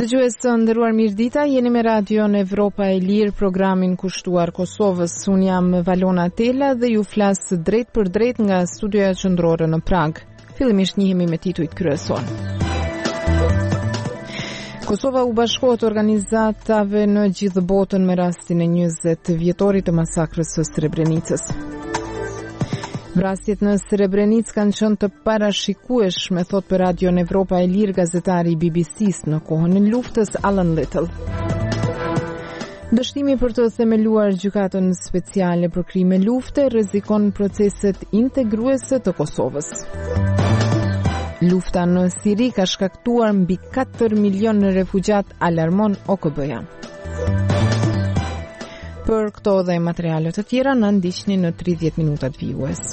Dëgjues të nderuar, mirëdita, jeni me Radion Evropa e Lirë, programin kushtuar Kosovës. Unë jam Valona Tela dhe ju flas drejt për drejt nga studioja qendrore në Prag. Fillimisht njihemi me titujt kryesor. Kosova u bashkohet organizatave në gjithë botën me rastin e 20 vjetorit të masakrës së Srebrenicës. Vrasjet në Srebrenic kanë qenë të parashikueshme, thot për Radion Evropa e Lirë gazetari i BBC-s në kohën e luftës Alan Little. Dështimi për të themeluar gjykatën speciale për krime lufte rrezikon proceset integruese të Kosovës. Lufta në Siri ka shkaktuar mbi 4 milion refugjat, alarmon OKB-ja. Për këto dhe materialet të tjera në ndiqni në 30 minutat vijues.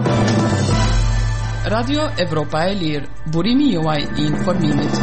Radio Evropa e Lirë, burimi juaj i informimit.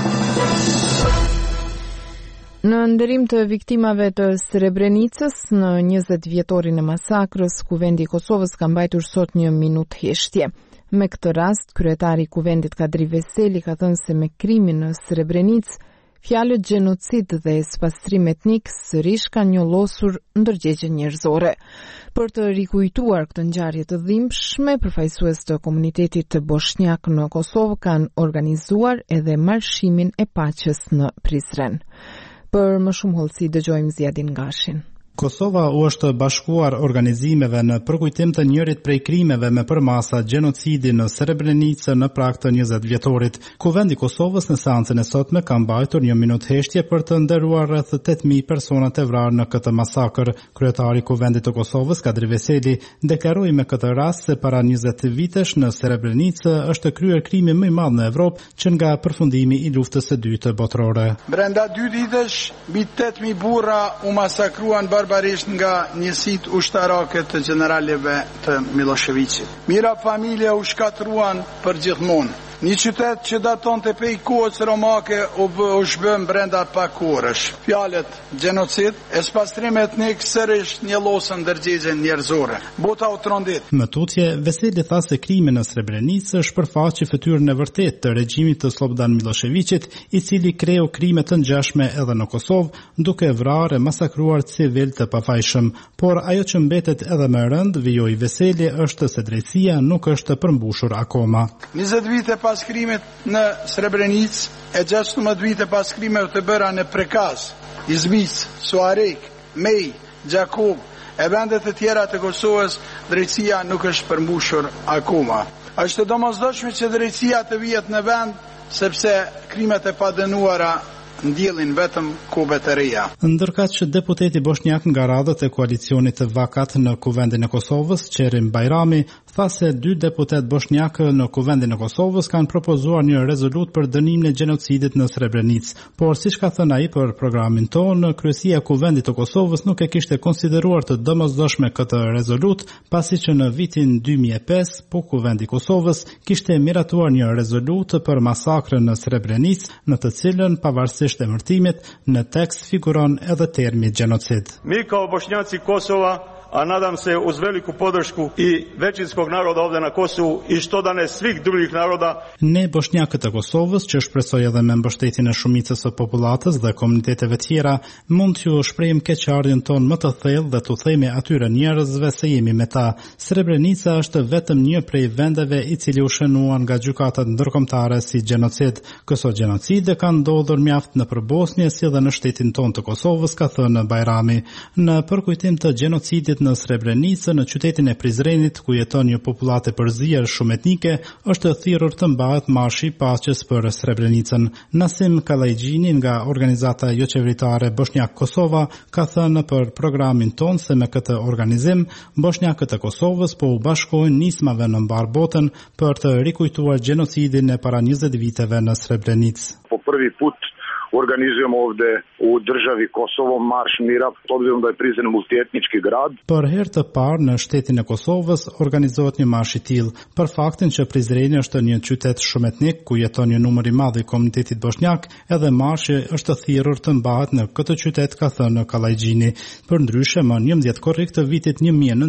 Në nderim të viktimave të Srebrenicës në 20 vjetorin e masakrës, Kuvendi i Kosovës ka mbajtur sot një minutë heshtje. Me këtë rast, kryetari i Kuvendit Kadri Veseli ka thënë se me krimin në Srebrenicë, fjalët gjenocid dhe spastrim etnik sërish kanë njollosur ndërgjegje njerëzore. Për të rikujtuar këtë ngjarje të dhimbshme, përfaqësues të komunitetit bosnjak në Kosovë kanë organizuar edhe marshimin e paqes në Prizren. Për më shumë hollësi dëgjojmë Ziadin Gashin. Kosova u është bashkuar organizimeve në përkujtim të njërit prej krimeve me përmasa gjenocidi në Srebrenicë në prag të 20 vjetorit. Kuvendi i Kosovës në seancën e sotme ka mbajtur një minutë heshtje për të nderuar rreth 8000 persona të vrarë në këtë masakër. Kryetari i Kuvendit të Kosovës, Kadri Veseli, deklaroi me këtë rast se para 20 vitesh në Srebrenicë është kryer krimi më i madh në Evropë që nga përfundimi i luftës së dytë botërore. Brenda 2 ditësh, mbi 8000 burra u masakruan barbarisht nga njësit ushtarake të generaleve të Miloševićit. Mira familje u shkatruan për gjithmonë. Një qytet që daton të pej kohës romake u shbën brenda pak orësh. Fjalët gjenocid e spastrim etnik sërish njollosën ndërgjegjen njerëzore. Bota u trondit. Më tutje, Veseli tha se krimi në Srebrenicë shpërfaqi fytyrën e vërtetë të regjimit të Slobodan Miloševićit, i cili kreu krime të ngjashme edhe në Kosovë, duke vrarë e masakruar civil të pafajshëm. Por ajo që mbetet edhe më rënd, vijoi Veseli, është se drejtësia nuk është përmbushur akoma. 20 vite pas krimit në Srebrenicë, e 16 vite pas krimeve të bëra në Prekaz, Izmic, Suarek, Mej, Gjakov e vendet e tjera të Kosovës, drejtësia nuk është përmbushur akoma. Është domosdoshme që drejtësia të vihet në vend, sepse krimet e padënuara ndjellin vetëm kobe të reja. Ndërkaq që deputeti bosnjak nga radhët e koalicionit të Vakat në Kuvendin e Kosovës, Qerim Bajrami, tha se 2 deputet bosnjak në Kuvendin e Kosovës kanë propozuar një rezolut për dënimin e gjenocidit në Srebrenicë, por siç ka thënë ai për programin tonë, kryesia e Kuvendit të Kosovës nuk e kishte konsideruar të domosdoshme këtë rezolut, pasi që në vitin 2005, po Kuvendi i Kosovës kishte miratuar një rezolut për masakrën në Srebrenicë, në të cilën pavarësisht emërtimit, në tekst figuron edhe termi gjenocid. Mi kao Bošnjaci Kosova, a nadam se uz veliku podršku i većinskog naroda ovdje na Kosovu i što da ne svih drugih naroda. Ne bosnjakët e Kosovës, që shpresoj edhe me mbështetjen e shumicës së popullatës dhe komuniteteve tjera, mund t'ju shprehim keqardhjen tonë më të thellë dhe t'u themi atyre njerëzve se jemi me ta. Srebrenica është vetëm një prej vendeve i cili u shënuan nga gjykatat ndërkombëtare si gjenocid. Këto gjenocide kanë ndodhur mjaft nëpër Bosnjë si edhe në shtetin tonë të Kosovës, ka thënë Bajrami. Në përkujtim të gjenocidit në Srebrenicë, në qytetin e Prizrenit, ku jeton një popullatë e përzier shumë etnike, është thirrur të mbahet marshi i paqes për Srebrenicën. Nasim Kallajgjini nga organizata jo qeveritare Bosnjak Kosova ka thënë për programin ton se me këtë organizim bosnjakët e Kosovës po u bashkojnë nismave në mbar botën për të rikujtuar gjenocidin e para 20 viteve në Srebrenicë. Po prvi put organizujemo ovde u državi Kosovo marš mira, obzirom da je Prizren multietnički grad. Për herë të parë në shtetin e Kosovës organizohet një marsh i tillë, për faktin që Prizreni është një qytet shumë etnik ku jeton një numër i madh i komunitetit bosnjak, edhe marshi është thirrur të mbahet në këtë qytet, ka thënë Kallajgjini. Përndryshe, më 11 korrik të vitit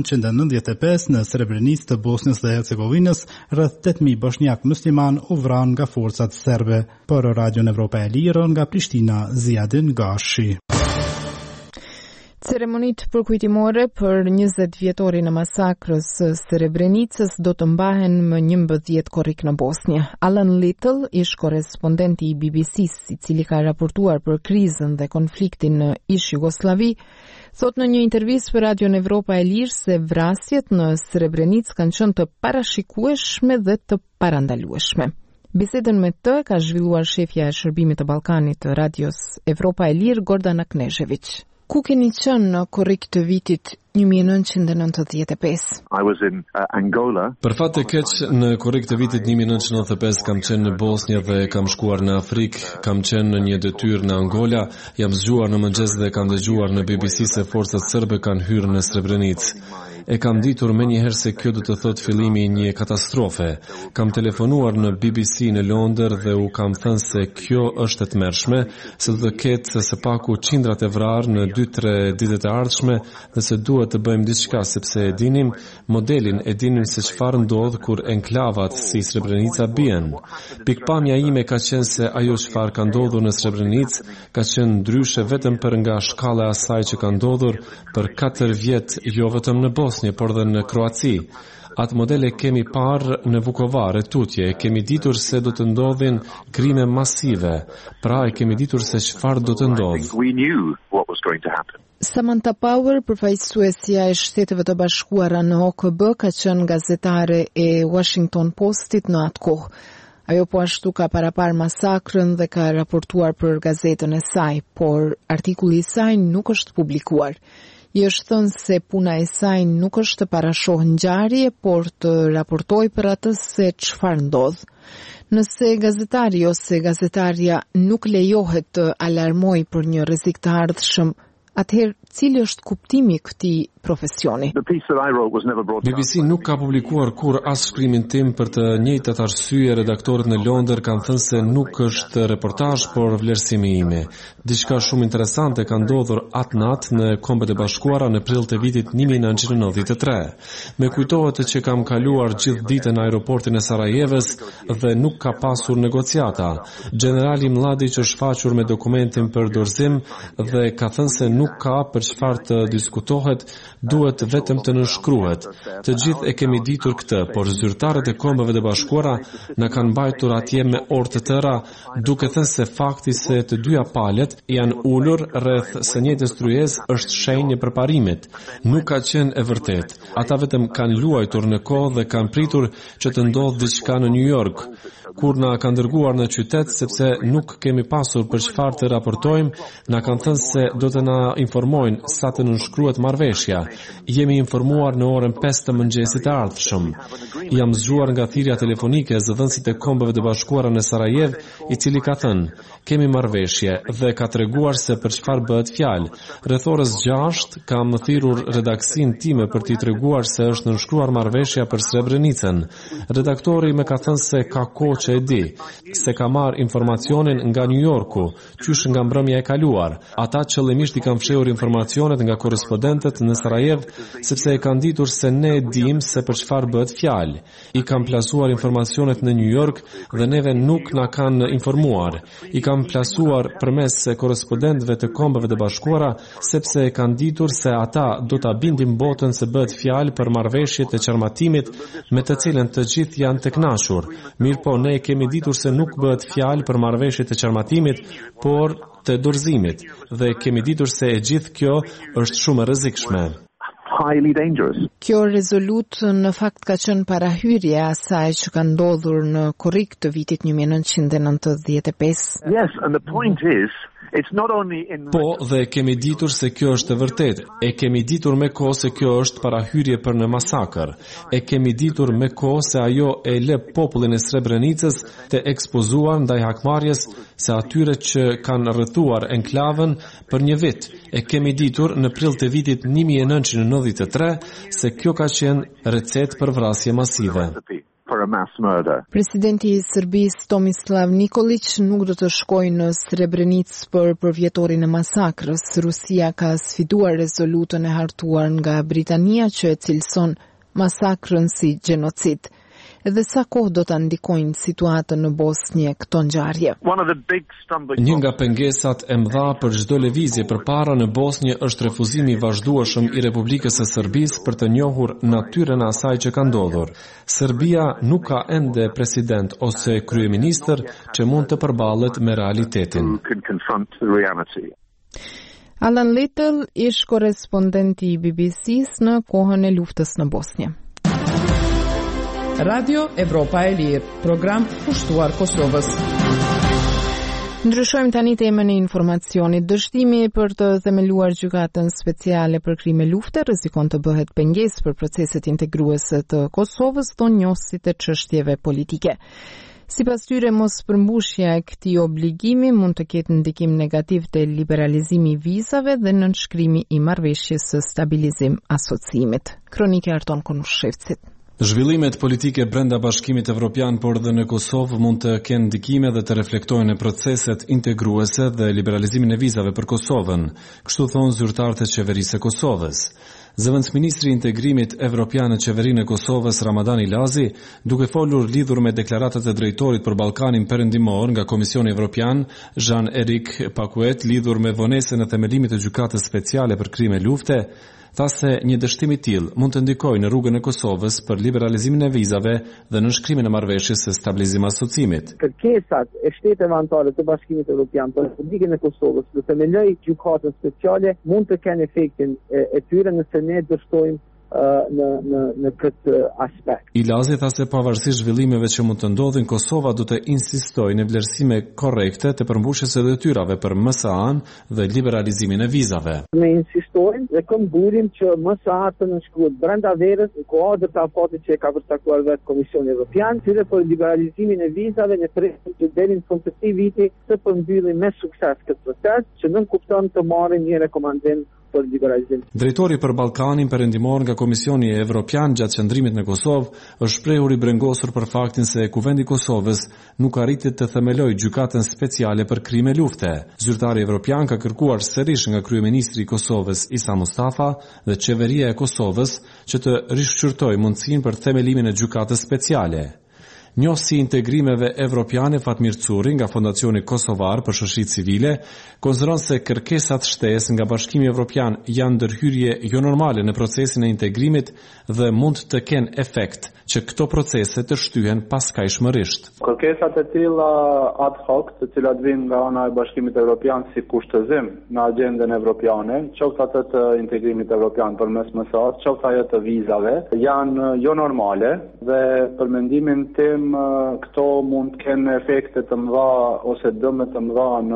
1995 në Srebrenicë të Bosnjës dhe Hercegovinës, rreth 8000 bosnjak musliman u vranë nga forcat serbe. Për Radio Evropa e Lirë nga Prishtina Ziadin Gashi. Ceremonit përkujtimore për 20 vjetorin e masakrës së Srebrenicës do të mbahen më 11 korrik në Bosnjë. Alan Little, ish korrespondenti i BBC-s, i cili ka raportuar për krizën dhe konfliktin në ish Jugosllavi, thot në një intervistë për Radion Evropa e Lirë se vrasjet në Srebrenicë kanë qenë të parashikueshme dhe të parandalueshme. Bisedën me të ka zhvilluar shefja e shërbimit të Ballkanit të Radios Evropa e Lirë, Gordana Knežević. Ku keni qenë në korrik të vitit 1995? I was in Angola. Për fat të keq, në korrik të vitit 1995 kam qenë në Bosnjë dhe kam shkuar në Afrikë, kam qenë në një detyrë në Angola, jam zgjuar në mëngjes dhe kam dëgjuar në BBC se forcat serbe kanë hyrë në Srebrenicë. E kam ditur menjëherë se kjo do të thotë fillimi i një katastrofe. Kam telefonuar në BBC në Londër dhe u kam thënë se kjo është e tmerrshme, se do të ketë së paku qindrat e vrarë në 2-3 ditët e ardhshme dhe se duhet të bëjmë diçka sepse e dinim modelin, e dinim se çfarë ndodh kur enklavat si Srebrenica bien. Pikpamja ime ka qenë se ajo çfarë ka ndodhur në Srebrenicë ka qenë ndryshe vetëm për nga shkalla e asaj që ka ndodhur për 4 vjet, jo vetëm në Bosnjë, por dhe në Kroaci. Atë modele kemi parë në Vukovar, e tutje, e kemi ditur se do të ndodhin krime masive, pra e kemi ditur se çfarë do të ndodhë. Samantha Power, përfaqësuesja e Shteteve të Bashkuara në OKB, ka qenë gazetare e Washington Postit në atë kohë. Ajo po ashtu ka parapar masakrën dhe ka raportuar për gazetën e saj, por artikulli i saj nuk është publikuar. I është thënë se puna e saj nuk është të parashohë ngjarje, por të raportoj për atë se çfarë ndodh. Nëse gazetari ose gazetaria nuk lejohet të alarmoj për një rrezik të ardhshëm, atëherë cili është kuptimi i këtij profesioni? BBC nuk ka publikuar kur as shkrimin tim për të njëjtat arsye. Redaktorët në Londër kanë thënë se nuk është reportazh, por vlerësimi im. Diçka shumë interesante ka ndodhur atë natë në Kombet e Bashkuara në prill të vitit 1993. Me kujtohet që kam kaluar gjithë ditën në aeroportin e Sarajevës dhe nuk ka pasur negociata. Generali Mladić është shfaqur me dokumentin për dorëzim dhe ka thënë se nuk ka për çfarë të diskutohet, duhet vetëm të nënshkruhet. Të gjithë e kemi ditur këtë, por zyrtarët e Kombeve të Bashkuara na kanë mbajtur atje me orë të tëra, duke thënë se fakti se të dyja palët janë ulur rreth së njëjtës tryezë është shenjë e përparimit. Nuk ka qenë e vërtetë. Ata vetëm kanë luajtur në kohë dhe kanë pritur që të ndodhë diçka në New York. Kur na kanë dërguar në qytet, sepse nuk kemi pasur për çfarë të raportojmë, na kanë thënë se do të na informojnë sa të nënshkruhet marrëveshja. Jemi informuar në orën 5 të mëngjesit të ardhshëm. Jam zgjuar nga thirrja telefonike zëdhënësit e Kombeve të Bashkuara në Sarajev, i cili ka thënë: "Kemi marrëveshje" dhe ka treguar se për çfarë bëhet fjalë. Rreth orës 6 kam thirrur redaksin time për t'i treguar se është nënshkruar marrëveshja për Srebrenicën. Redaktori më ka thënë se ka kohë që e di, se ka marrë informacionin nga New Yorku, qysh nga mbrëmja e kaluar. Ata qëllimisht i kanë fshehur informacionet nga korrespondentët në Sarajev, sepse e kanë ditur se ne e dim se për çfarë bëhet fjalë. I kanë plasuar informacionet në New York dhe neve nuk na kanë informuar. I kanë plasuar përmes korrespondentëve të Kombeve të Bashkuara, sepse e kanë ditur se ata do ta bindin botën se bëhet fjalë për marrëveshjet e qarmatimit me të cilën të gjithë janë të kënaqur. Mirpo ne kemi ditur se nuk bëhet fjalë për marrëveshjet e qarmatimit, por të dorëzimit, dhe kemi ditur se e gjithë kjo është shumë e rrezikshme. Kjo rezolut në fakt ka qenë parahyrje e asaj që ka ndodhur në korrik të vitit 1995. Yes, and the point is, it's not only in... Po, dhe kemi ditur se kjo është e vërtetë. E kemi ditur me kohë se kjo është parahyrje për në masakër. E kemi ditur me kohë se ajo e lë popullin e Srebrenicës të ekspozuar ndaj hakmarrjes se atyre që kanë rrethuar enklavën për një vit. E kemi ditur në prill të vitit 1993 se kjo ka qenë recetë për vrasje masive. Presidenti i Serbisë Tomislav Nikolić nuk do të shkojë në Srebrenicë për vjetorin e masakrës. Rusia ka sfiduar rezolutën e hartuar nga Britania që e cilëson masakrën si gjenocid. Dhe sa kohë do ta ndikojnë situatën në Bosnjë këto ngjarje? Një nga pengesat e mëdha për çdo lëvizje përpara në Bosnjë është refuzimi i vazhdueshëm i Republikës së Serbisë për të njohur natyrën e asaj që ka ndodhur. Serbia nuk ka ende president ose kryeministër që mund të përballet me realitetin. Alan Little ish korrespondenti i BBC-s në kohën e luftës në Bosnjë. Radio Evropa e Lirë, program pushtuar Kosovës. Ndryshojmë tani temën e informacionit. Dështimi për të themeluar gjykatën speciale për krime lufte rrezikon të bëhet pengesë për proceset integruese të Kosovës, thonë njohësit e çështjeve politike. Sipas tyre, mos përmbushja e këtij obligimi mund të ketë ndikim negativ te liberalizimi i vizave dhe nënshkrimi i marrëveshjes së stabilizim asociimit. Kronike Arton Konushevcit. Zhvillimet politike brenda Bashkimit Evropian, por dhe në Kosovë mund të kenë ndikime dhe të reflektojnë në proceset integruese dhe liberalizimin e vizave për Kosovën, kështu thonë zyrtarët e qeverisë së Kosovës. Zëvendësministri i Integrimit Evropian në qeverinë e Kosovës, Ramadan Ilazi, duke folur lidhur me deklaratat e drejtorit për Ballkanin Perëndimor nga Komisioni Evropian, Jean-Éric Paquet, lidhur me vonesën e themelimit të gjykatës speciale për krime lufte, tha se një dështim i tillë mund të ndikojë në rrugën e Kosovës për liberalizimin e vizave dhe nënshkrimin e marrëveshjes së stabilizim asociimit. Kërkesat e shteteve anëtare të Bashkimit Evropian për Republikën e Kosovës të themelojë gjykatën speciale mund të kenë efektin e tyre nëse ne dështojmë në këtë aspekt. Ilazi tha se pavarësisht zhvillimeve që mund të ndodhin, Kosova do të insistojë në vlerësime korrekte të përmbushjes së detyrave për MSA-n dhe liberalizimin e vizave. Ne insistojmë dhe këmburim që MSA të nënshkruhet brenda verës në kuadër të afatit që e ka përcaktuar vetë Komisioni Evropian, dhe për liberalizimin e vizave në presim që deri në fund të këtij viti të përmbyllim me sukses këtë proces, që nënkupton të marrim një rekomandim për liberalizim. Drejtori për Ballkanin Perëndimor nga Komisioni Evropian gjatë qëndrimit në Kosovë është shprehur i brengosur për faktin se Kuvendi i Kosovës nuk arriti të themelojë gjykatën speciale për krime lufte. Zyrtari evropian ka kërkuar sërish nga kryeministri i Kosovës Isa Mustafa dhe qeveria e Kosovës që të rishqyrtojë mundësinë për themelimin e gjykatës speciale. Njohësi i integrimeve evropiane Fatmir Curi nga Fondacioni Kosovar për Shoqërinë Civile konsideron se kërkesat shtesë nga Bashkimi Evropian janë ndërhyrje jo normale në procesin e integrimit dhe mund të kenë efekt që këto procese të shtyhen paskajshmërisht. Kërkesat e tilla ad hoc, të cilat vijnë nga ana e Bashkimit Evropian si kushtëzim në agjendën evropiane, qoftë ato të integrimit evropian përmes MSA-s, qoftë ajo të vizave, janë jo normale dhe për mendimin tim këto mund të kenë efekte të mëdha ose dëme të mëdha në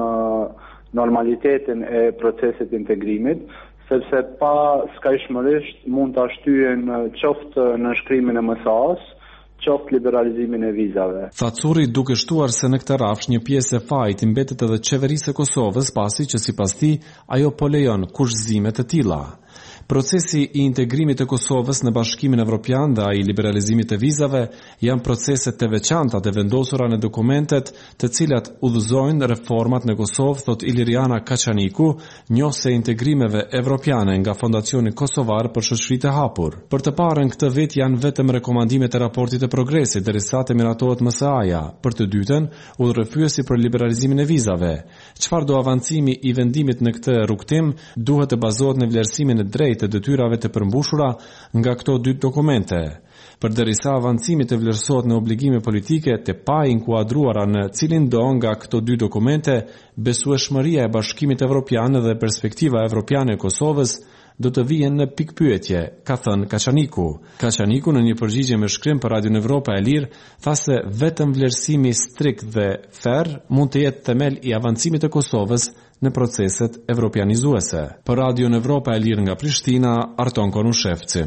normalitetin e procesit integrimit, sepse pa skajshmërisht mund të ashtyjen qoftë në shkrimin e MSA-s, qoftë liberalizimin e vizave. Thacuri duke shtuar se në këtë rafsh një pjesë e fajit i mbetet edhe qeverisë së Kosovës, pasi që sipas tij ajo po lejon kushëzime të tilla. Procesi i integrimit të Kosovës në Bashkimin Evropian dhe ai i liberalizimit të vizave janë procese të veçanta të vendosura në dokumentet të cilat udhëzojnë reformat në Kosovë, thot Iliriana Kaçaniku, njohëse integrimeve evropiane nga Fondacioni Kosovar për Shoqëritë e Hapur. Për të parën këtë vit janë vetëm rekomandimet e raportit të progresit derisa të miratohet MSA-ja. Për të dytën, udhërrëfyesi për liberalizimin e vizave. Çfarëdo avancimi i vendimit në këtë rrugtim duhet të bazohet në vlerësimin e drejtë të detyrave të përmbushura nga këto dy dokumente. Përderisa avancimi të vlerësohet në obligime politike të pa inkuadruara në cilin do nga këto dy dokumente, besueshmëria e Bashkimit Evropian dhe perspektiva evropiane e Kosovës do të vijen në pikpyetje, ka thënë Kaçaniku. Kaçaniku në një përgjigje me shkrim për Radio Evropa e Lirë tha se vetëm vlerësimi strikt dhe ferr mund të jetë themel i avancimit të Kosovës në proceset evropianizuese. Për Radio Evropa e Lirë nga Prishtina, Arton Konushevci.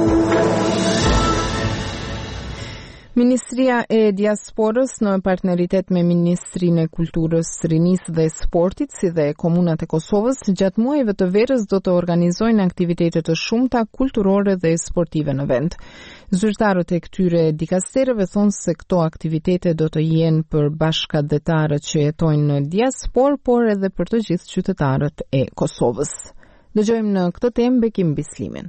Ministria e Diasporës në partneritet me Ministrinë e Kulturës, Rinisë dhe Sportit, si dhe komunat e Kosovës, gjatë muajve të verës do të organizojnë aktivitete të shumta kulturore dhe sportive në vend. Zyrtarët e këtyre dikasterëve thonë se këto aktivitete do të jenë për bashkëdhetarët që jetojnë në diasporë, por edhe për të gjithë qytetarët e Kosovës. Dëgjojmë në këtë temë Bekim Bislimin.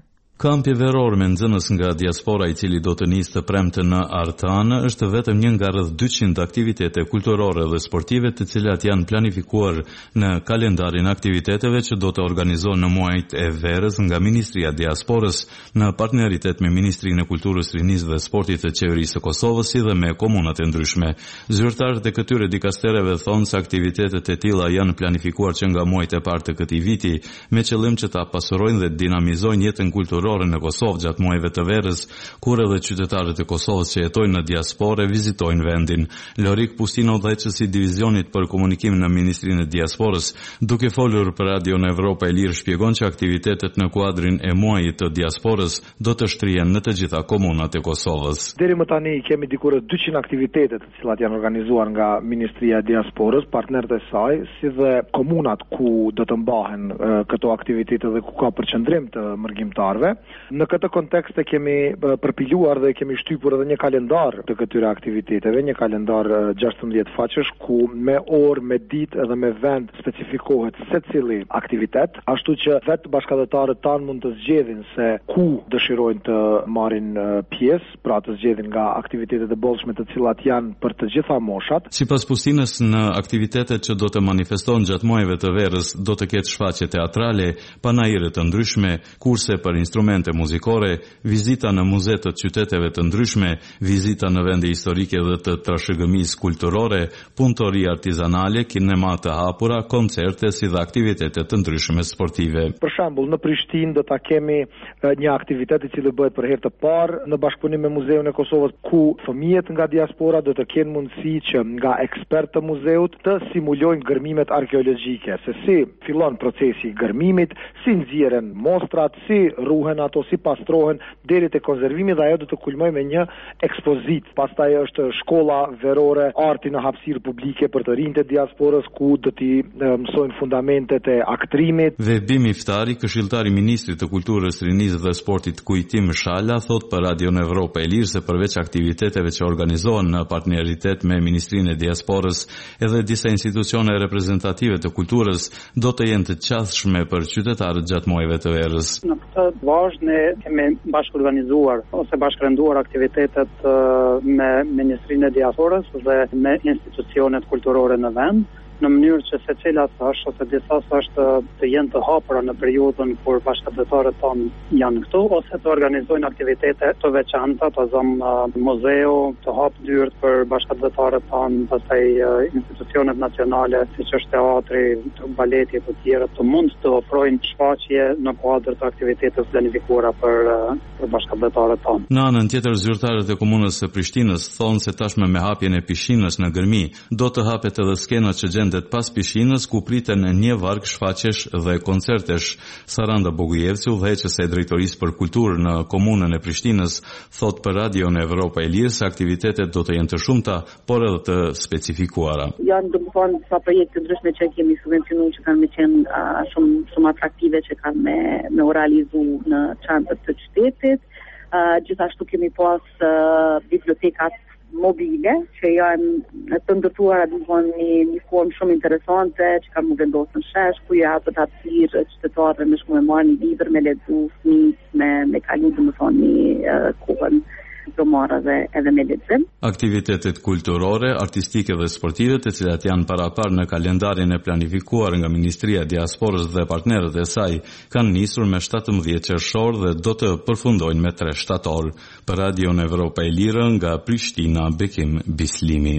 Kampi veror me nxënës nga diaspora i cili do të nisë të premte në Artan është vetëm një nga rreth 200 aktivitete kulturore dhe sportive të cilat janë planifikuar në kalendarin aktiviteteve që do të organizohen në muajt e verës nga Ministria e Diasporës në partneritet me Ministrinë e Kulturës, Rinisë dhe Sportit të Qeverisë së Kosovës si dhe me komunat e ndryshme. Zyrtarët e këtyre dikastereve thonë se aktivitetet e tilla janë planifikuar që nga muajt e parë të këtij viti me qëllim që ta pasurojnë dhe dinamizojnë jetën kulturore në Kosovë gjatë muajve të verës, kur edhe qytetarët e Kosovës që jetojnë në diasporë vizitojnë vendin. Lorik Pustino, udhëheqësi i divizionit për komunikim në Ministrinë e Diasporës, duke folur për Radion Evropa e Lirë, shpjegon që aktivitetet në kuadrin e muajit të diasporës do të shtrihen në të gjitha komunat e Kosovës. Deri më tani kemi diku rreth 200 aktivitete të cilat janë organizuar nga Ministria e Diasporës, partnerët e saj, si dhe komunat ku do të mbahen këto aktivitete dhe ku ka përqendrim të mërgjimtarëve. Në këtë kontekst e kemi përpiluar dhe kemi shtypur edhe një kalendar të këtyre aktiviteteve, një kalendar 16 faqesh ku me orë, me ditë edhe me vend specifikohet secili aktivitet, ashtu që vetë bashkëdhetarët tanë mund të zgjedhin se ku dëshirojnë të marrin pjesë, pra të zgjedhin nga aktivitetet e bollshme të cilat janë për të gjitha moshat. Sipas Pustinës, në aktivitetet që do të manifestohen gjatë muajve të verës do të ketë shfaqje teatrale, panajire të ndryshme, kurse për instrumente muzikore, vizita në muze të qyteteve të ndryshme, vizita në vende historike dhe të trashëgëmisë kulturore, punëtori artizanale, kinema të hapura, koncerte si dhe aktivitete të ndryshme sportive. Për shembull, në Prishtinë do ta kemi një aktivitet i cili bëhet për herë të parë në bashkëpunim me Muzeun e Kosovës, ku fëmijët nga diaspora do të kenë mundësi që nga ekspertë të muzeut të simulojnë gërmimet arkeologjike, se si fillon procesi i gërmimit, si nxjerren mostrat, si ruhen ato, si pastrohen deri te konservimi, dhe ajo do të kulmojë me një ekspozit. Pastaj është shkolla verore arti në hapësirë publike për të rinjtë e diasporës, ku do t'i mësojnë fundamentet e aktrimit. Vehbim Iftari, këshilltari i Ministrit të Kulturës, Rinisë dhe Sportit Kujtim Shala, thot për Radion Evropa e Lirë se përveç aktiviteteve që organizohen në partneritet me Ministrinë e Diasporës, edhe disa institucione reprezentative të kulturës do të jenë të qasshme për qytetarët gjatë muajve të verës. Në këtë vazhd ne kemi bashkëorganizuar ose bashkërenduar aktivitetet me Ministrinë e Diasporës dhe me institucionet kulturore në vend, në mënyrë që secila thash ose disa thashtë të jenë të hapura në periudhën kur bashkëdhetarët tonë janë këtu, ose të organizojnë aktivitete të veçanta, të zëmë muzeu, të hapë dyert për bashkëdhetarët tonë, pastaj institucionet nacionale, siç është teatri, baleti e të tjera, të mund të ofrojnë shfaqje në kuadër të aktiviteteve planifikuara për bashkëdhetarët tonë. Në anën tjetër, zyrtarët e komunës së Prishtinës thonë se tashme me hapjen e pishinës në Gërmi, do të hapet edhe skena që gjendet pas pishinës, ku priten një varg shfaqjesh dhe koncertesh. Saranda Bogujevci, udhëheqëse e drejtorisë për kulturë në komunën e Prishtinës, thot për Radion Evropa e Lirë se aktivitetet do të jenë të shumta, por edhe të specifikuara. Janë domethënë disa projekte ndryshme që kemi subvencionuar që kanë me qenë shumë atraktive, që kanë me u realizu në çantët të qytetit. Gjithashtu kemi pas bibliotekat mobile që janë të ndërtuara në një formë shumë interesante, që kanë më vendosur në shesh, ku ja hapet hapësirë qytetarëve me shku me marrë një libër, me lexu, fëmijët me kalu domethënë një kohën domara dhe edhe me lexim. Aktivitetet kulturore, artistike dhe sportive, të cilat janë parapar në kalendarin e planifikuar nga Ministria e Diasporës dhe partnerët e saj, kanë nisur me 17 qershor dhe do të përfundojnë me 3 shtator. Për Radion Evropa e Lirë, nga Prishtina, Bekim Bislimi.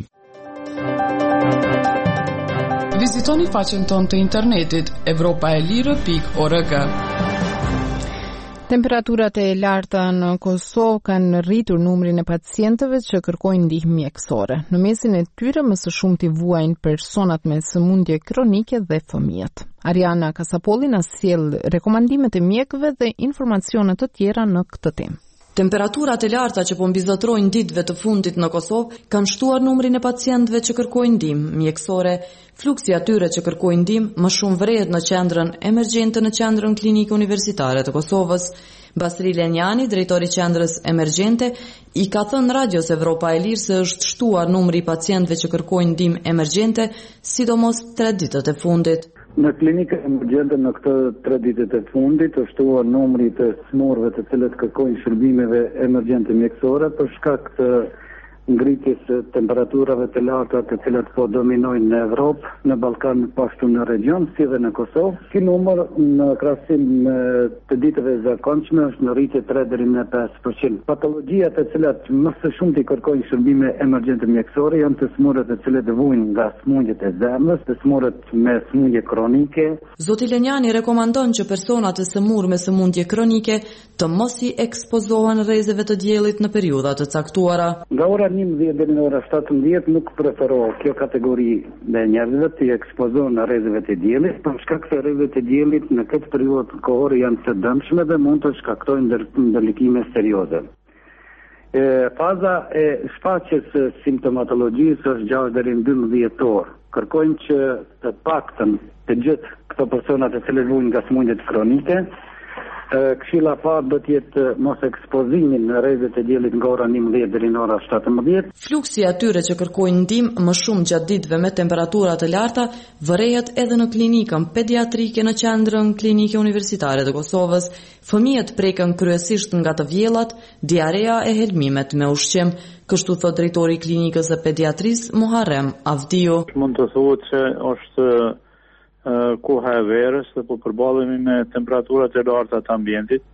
Vizitoni faqen tonë të internetit evropaelire.org. Temperaturat e larta në Kosovë kanë rritur numrin e pacientëve që kërkojnë ndihmë mjekësore. Në mesin e tyre më së shumti vuajnë personat me sëmundje kronike dhe fëmijët. Ariana Kasapolli na sjell rekomandimet e mjekëve dhe informacione të tjera në këtë temë. Temperaturat e larta që po mbizotrojnë ditëve të fundit në Kosovë kanë shtuar numrin e pacientëve që kërkojnë ndihmë mjekësore. Fluksi atyre që kërkojnë ndihmë më shumë vret në qendrën emergjente në qendrën klinike universitare të Kosovës. Basri Lenjani, drejtori i qendrës emergjente, i ka thënë Radios Evropa e Lirë se është shtuar numri i pacientëve që kërkojnë ndihmë emergjente, sidomos 3 ditët e fundit. Në klinikën emergjente në këtë 3 ditët e fundit është shtuar numri të smurëve të cilët kërkojnë shërbimeve emergjente mjekësore për shkak të ngritjes temperaturave të larta të cilat po dominojnë në Evropë, në Ballkan, pashtu në region, si dhe në Kosovë. Ky numër në krahasim me të ditëve zakonshme është në rritje 3 deri në 5%. Patologjia të cilat më së shumti kërkojnë shërbime emergjente mjekësore janë të smurët të cilët vujnë nga smundjet e zemrës, të smurët me smundje kronike. Zoti Lenjani rekomandon që personat të smurë me smundje kronike të mos i ekspozohen rrezeve të diellit në periudha të caktuara. Nga ora 11 deri në ora 17 nuk preferohet kjo kategori me njerëzve të ekspozohen në rrezeve të diellit, për shkak se rrezet e diellit në këtë periudhë kohore janë të dëmshme dhe mund të shkaktojnë ndërlikime serioze. Faza e shfaqjes së simptomatologjisë është 6 deri në 12 orë. Kërkojnë që të paktën të gjithë këto persona të cilët vujnë nga smundjet kronike. Këshilla parë do të jetë mos ekspozimin në rrezet e diellit nga ora 11 deri në ora 17. Fluksi i atyre që kërkojnë ndihmë më shumë gjatë ditëve me temperatura të larta vërehet edhe në klinikën pediatrike në qendrën klinike universitare të Kosovës. Fëmijët preken kryesisht nga të vjellat, diarea e helmimet me ushqim, kështu thot drejtori i klinikës së pediatrisë Muharrem Avdiu. Mund të thuhet se është koha e verës dhe po përballemi me temperaturat e larta të ambientit.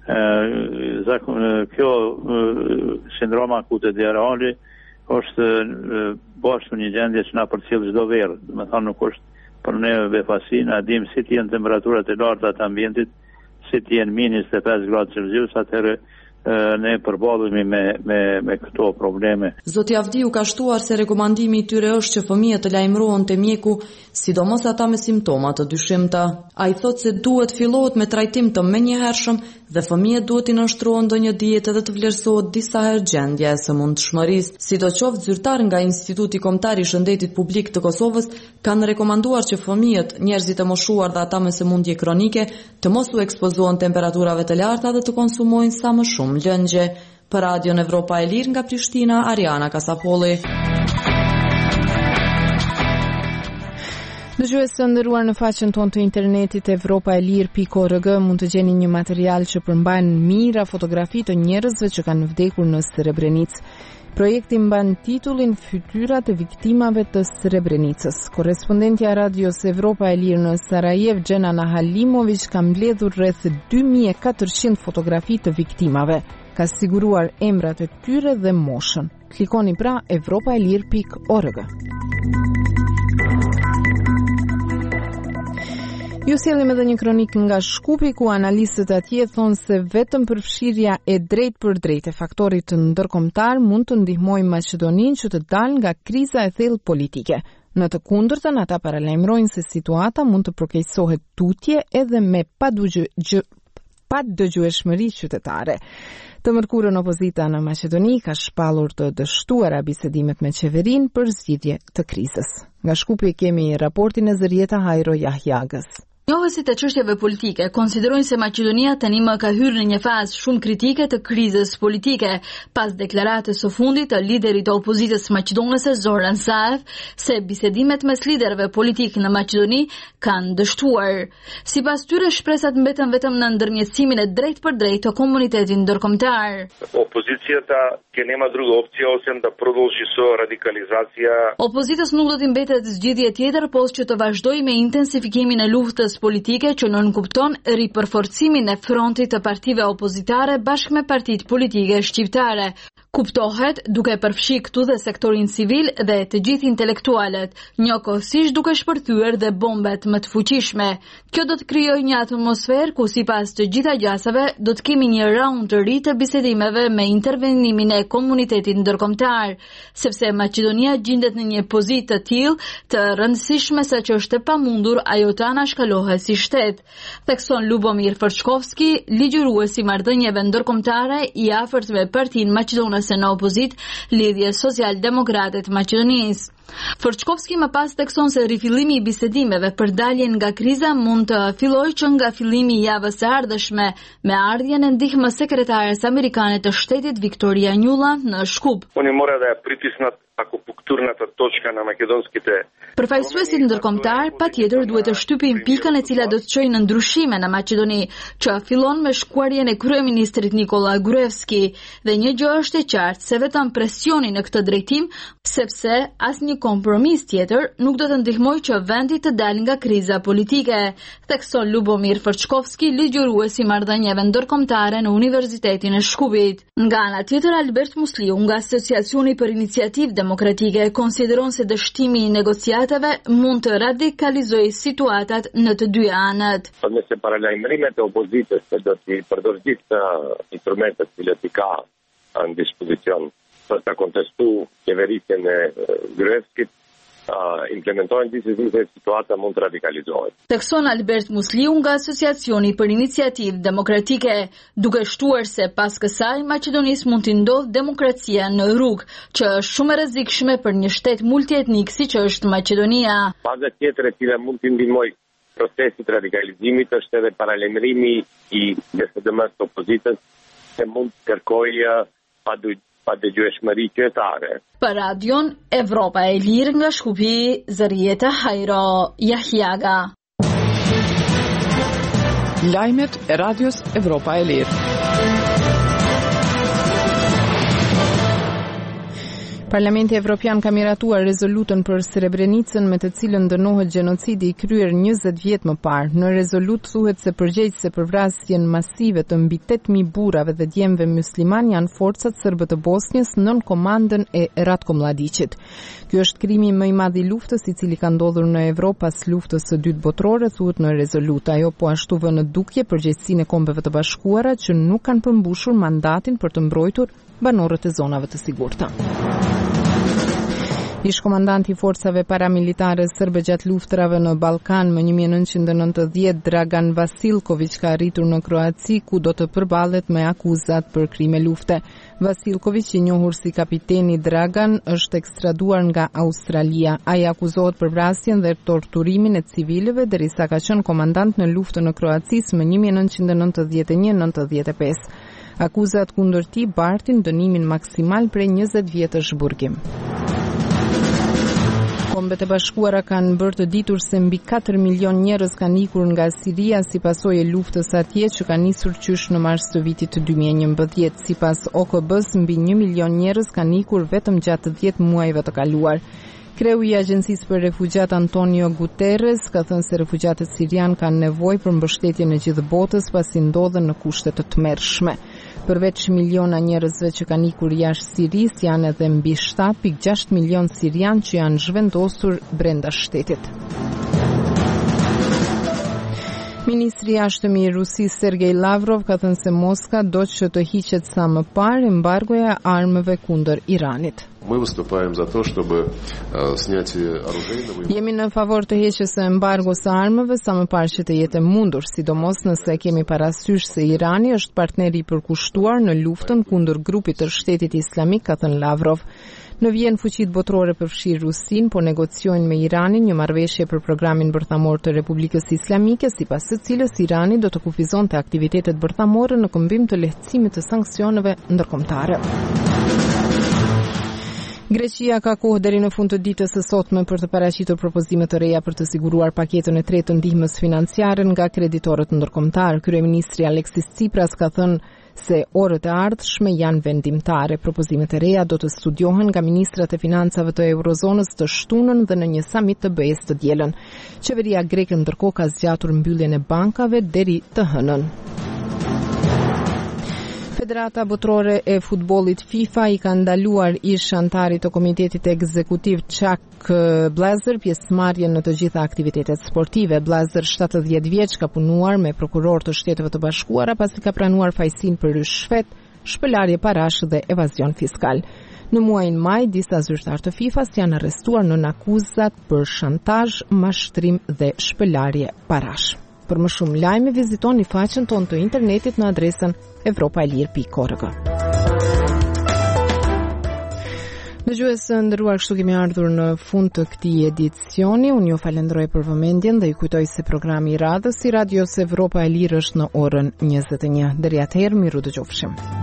Kjo sindroma akute diarale është bashkë një gjendje që na përcjell çdo verë. Do të thonë nuk është për ne befasi, na dim si të jenë temperaturat e larta të ambientit, si të jenë -5 gradë Celsius, atëherë ne përballemi me këto probleme. Zoti Avdiu ka shtuar se rekomandimi i tyre është që fëmijët të lajmërohen te mjeku, sidomos ata me simptoma të dyshimta. Ai thotë se duhet fillohet me trajtim të menjëhershëm dhe fëmijët duhet i nënshtrohen ndonjë dietë dhe të vlerësohet disa herë gjendja e sëmundshmërisë. Sidoqoftë, zyrtar nga Instituti Kombëtar i Shëndetit Publik të Kosovës kanë rekomanduar që fëmijët, njerëzit e moshuar dhe ata me sëmundje kronike të mos u ekspozohen temperaturave të larta dhe të konsumojnë sa më shumë lëngje. Për Radion Evropa e Lirë nga Prishtina, Ariana Kasapolli. Dëgjues të nderuar, në faqen tonë të internetit evropaelir.org mund të gjeni një material që përmban mijëra fotografi të njerëzve që kanë vdekur në Srebrenicë. Projekti mban titullin Fytyrat e viktimave të Srebrenicës. Korrespondentja Radios Evropa e Lirë në Sarajev, Gjenana Halimović, ka mbledhur rreth 2400 fotografi të viktimave. Ka siguruar emrat e tyre dhe moshën. Klikoni pra evropaelir.org. Ju sjellim edhe një kronik nga Shkupi, ku analistët atje thonë se vetëm përfshirja e drejt për drejt e faktorit të ndërkombëtar mund të ndihmojë Maqedoninë që të dalë nga kriza e thellë politike. Në të kundërtën, ata paralajmërojnë se situata mund të përkeqësohet tutje edhe me padëgjueshmëri qytetare. Të mërkurën opozita në Maqedoni ka shpallur të dështuara bisedimet me qeverinë për zgjidhje të krizës. Nga Shkupi kemi raportin e Zërieta Hajro Jahjagës. Njohësit e çështjeve politike konsiderojnë se Maqedonia tani më ka hyrë në një fazë shumë kritike të krizës politike, pas deklaratës së fundit të liderit të opozitës maqedonese Zoran Zaev se bisedimet mes liderëve politik në Maqedoni kanë dështuar. Sipas tyre, shpresat mbeten vetëm në ndërmjetësimin e drejt për drejt të komunitetit ndërkombëtar. Опозицията ќе нема друга опција освен да продолжи со радикализација. Opozitës nuk do t'i mbetet zgjidhje tjetër posa që të vazhdojë me intensifikimin e luftës politike që nënkupton ripërforcimin e frontit të partive opozitare bashkë me partitë politike shqiptare. Kuptohet duke përfshi këtu dhe sektorin civil dhe të gjithë intelektualet, njëkohësisht duke shpërthyer dhe bombet më të fuqishme. Kjo do të krijojë një atmosferë ku sipas të gjitha gjasave do të kemi një raund të ri të bisedimeve me intervenimin e komunitetit ndërkombëtar, sepse Maqedonia gjendet në një pozitë të tillë të rëndësishme sa që është e pamundur ajo të anashkalohet si shtet. Thekson Lubomir Forçkovski, ligjëruesi i marrëdhënieve ndërkombëtare i afërt me Partinë Maqedonese në opozit, Lidhje Social-Demokrate të Maqedonisë. Forçkovski më pas thekson se rifillimi i bisedimeve për daljen nga kriza mund të fillojë që nga fillimi i javës së ardhshme, me ardhjen e ndihmës sekretares amerikane të shtetit Victoria Nuland në Shkup. Oni mora da ја притиснат акупунктурната точка на македонските. Përfaqësuesit ndërkombëtar patjetër duhet të shtypin pikën e cila do të çojë në ndryshime në Maqedoni, që fillon me shkuarjen e kryeministrit Nikola Gruevski, dhe një gjë është e qartë se vetëm presioni në këtë drejtim, sepse asnjë kompromis tjetër nuk do të ndihmojë që vendi të dalë nga kriza politike, thekson Lubomir Fërçkovski, ligjëruesi marrëdhënieve ndërkombëtare në Universitetin e Shkupit. Nga ana tjetër, Albert Musliu nga Asociacioni për Iniciativë Demokratike konsideron se dështimi i negociatave mund të radikalizojë situatat në të dy anët. Nëse paralajmërimet e opozitës do të përdorë gjithë instrumentet që i ka në dispozicion për të kontestuar qeverisjen e Gruevskit, implementojnë disi se situata mund të radikalizohet. Thekson Albert Musliu nga Asociacioni për Iniciativë Demokratike, duke shtuar se pas kësaj Maqedonisë mund të ndodhë demokracia në rrugë, që është shumë e rrezikshme për një shtet multietnik siç është Maqedonia. Baza tjetër e cila mund të ndihmojë procesit radikalizimit është edhe paralajmërimi i BSD-s të opozitës, se mund të kërkojë pa dëgjueshmëri qytetare. Për radion Evropa e Lirë nga Shkupi, Zërieta Hajro Jahjaga. Lajmet e radios Evropa e Lirë. Parlamenti Evropian ka miratuar rezolutën për Srebrenicën me të cilën dënohet gjenocidi i kryer 20 vjet më parë. Në rezolutë thuhet se përgjegjëse për vrasjen masive të mbi 8.000 burrave dhe djemve musliman janë forcat serbe të Bosnjës nën komandën e Ratko Mladićit. Ky është krimi më i madh i luftës i cili ka ndodhur në Evropë pas luftës së dytë botërore, thuhet në rezolutë. Ajo po ashtu vë në dukje përgjegjësinë e Kombeve të Bashkuara që nuk kanë përmbushur mandatin për të mbrojtur banorët e zonave të sigurta. Ish komandanti i forcave paramilitare serbe gjatë luftrave në Ballkan më 1990, Dragan Vasilković ka arritur në Kroaci, ku do të përballet me akuzat për krime lufte. Vasilković, i njohur si kapiteni Dragan, është ekstraduar nga Australia. Ai akuzohet për vrasjen dhe torturimin e civilëve derisa ka qenë komandant në luftën në Kroaci më 1991-95. Akuzat kundër tij bartin dënimin maksimal prej 20 vjetësh burgim. Kombet e Bashkuara kanë bërë të ditur se mbi 4 milion njerëz kanë ikur nga Siria si pasojë e luftës atje që ka nisur qysh në mars të vitit 2011. Sipas OKB-s, mbi 1 milion njerëz kanë ikur vetëm gjatë 10 muajve të kaluar. Kreu i Agjencisë për Refugjat Antonio Guterres ka thënë se refugjatët sirian kanë nevojë për mbështetjen e gjithë botës pasi ndodhen në kushte të tmerrshme. Përveç miliona njerëzve që kanë ikur jashtë Sirisë, janë edhe mbi 7.6 milion sirian që janë zhvendosur brenda shtetit. Ministri i Jashtëm i Rusisë Sergej Lavrov ka thënë se Moska do që të hiqet sa më parë embargoja e armëve kundër Iranit. Jemi në favor të heqjes së embargos së armëve sa më parë që të jetë mundur, sidomos nëse kemi parasysh se Irani është partner i përkushtuar në luftën kundër grupit të Shtetit Islamik, ka thënë Lavrov. Në Vjenë fuqitë botërore përfshirë Rusinë, po negociojnë me Iranin një marrëveshje për programin bërthamor të Republikës Islamike, sipas së cilës Irani do të kufizonte aktivitetet bërthamore në këmbim të lehtësimit të sanksioneve ndërkombëtare. Greqia ka kohë deri në fund të ditës së sotme për të paraqitur propozime të reja për të siguruar paketën e tretë të ndihmës financiare nga kreditorët ndërkombëtar. Kryeministri Aleksis Tsipras ka thënë se orët e ardhshme janë vendimtare. Propozimet e reja do të studiohen nga ministrat e financave të Eurozonës të shtunën dhe në një samit të BE-s të dielën. Qeveria greke ndërkohë ka zgjatur mbylljen e bankave deri të hënën. Federata Botërore e Futbollit FIFA i ka ndaluar ish antarit të Komitetit Ekzekutiv Chuck Blazer pjesëmarrjen në të gjitha aktivitetet sportive. Blazer, 70 vjeç, ka punuar me prokuror të Shteteve të Bashkuara pasi ka pranuar fajsin për rishfet, shpëlarje parash dhe evazion fiskal. Në muajin maj, disa zyrtar të FIFA-s janë arrestuar në akuzat për shantazh, mashtrim dhe shpëlarje parash. Për më shumë lajme, vizitoni faqen tonë të internetit në adresën evropaelir.org. Dëgjues të nderuar, kështu kemi ardhur në fund të këtij edicioni. Unë ju falenderoj për vëmendjen dhe ju kujtoj se programi i radhës i Radios Evropa e Lirë është në orën 21. Deri atëherë, miru dëgjofshim.